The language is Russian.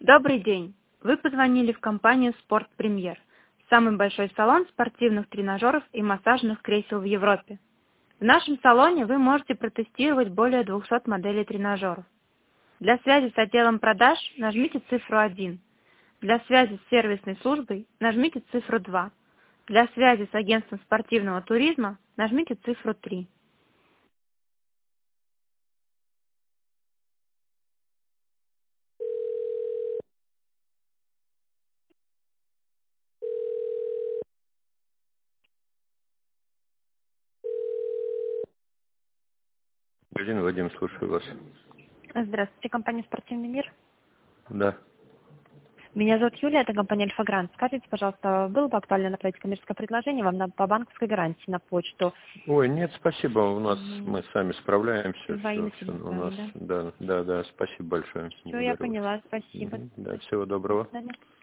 Добрый день! Вы позвонили в компанию «Спорт Премьер», самый большой салон спортивных тренажеров и массажных кресел в Европе. В нашем салоне вы можете протестировать более 200 моделей тренажеров. Для связи с отделом продаж нажмите цифру 1. Для связи с сервисной службой нажмите цифру 2. Для связи с агентством спортивного туризма нажмите цифру 3. Магазин Вадим, слушаю вас. Здравствуйте, компания «Спортивный мир». Да. Меня зовут Юлия, это компания «Альфа-Грант». Скажите, пожалуйста, было бы актуально направить коммерческое предложение вам по банковской гарантии на почту? Ой, нет, спасибо, мы сами справляемся, Во имя все себя у сами, нас, да? да, спасибо большое. Все, я Благодарю вас. поняла, спасибо. Да, всего доброго. До свидания.